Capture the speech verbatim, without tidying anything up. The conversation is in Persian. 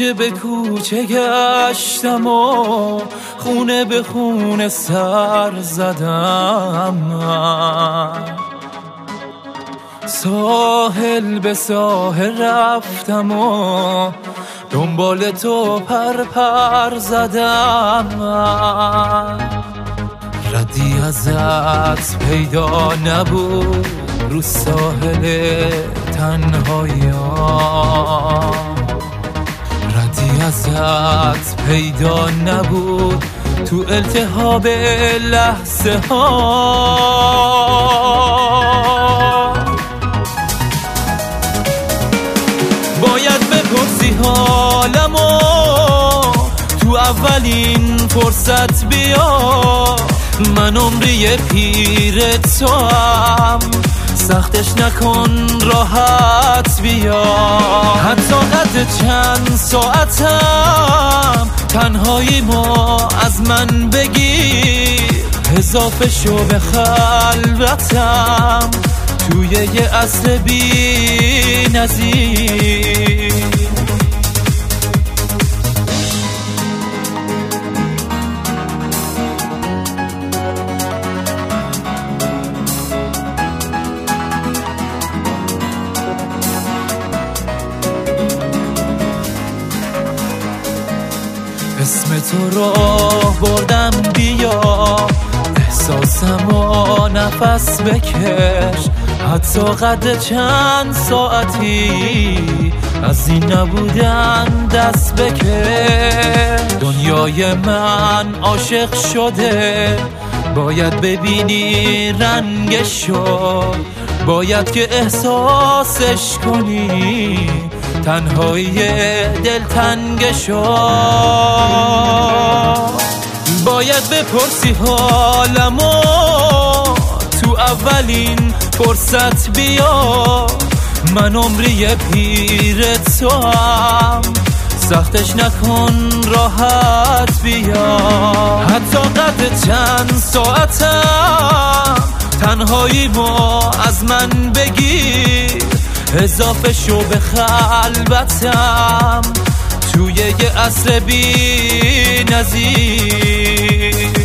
کوچه به کوچه گشتم و خونه به خونه سر زدم من، ساحل به ساحل رفتم و دنبال تو پر پر زدم من. ردی ازت پیدا نبود رو ساحل تنهایی‌ام، ردی ازت پیدا نبود تو التهاب لحظه ها. باید بپرسی حالمو تو اولین فرصت بیا، من عمری پیر تو هم، سختش نکن راحت بیا. حتی قد چند ساعتم تنهایی ما از من بگیر، اضافه شو به خلوتم توی یه عصر بی نظیر. اسم تو راه بردم بیا، احساسم و نفس بکش، حتی قد چند ساعتی از این نبودن دست بکش. دنیای من عاشق شده، باید ببینی رنگشو، باید که احساسش کنی تنهایی دلتنگشو. باید بپرسی حالمو تو اولین فرصت بیا، من عمری پیر تو هم، سختش نکن راحت بیا. حتی قد چند ساعتم تنهایی ما از من بگیر، اضافه شو به خلوتم توی یه عصر بی نظیر.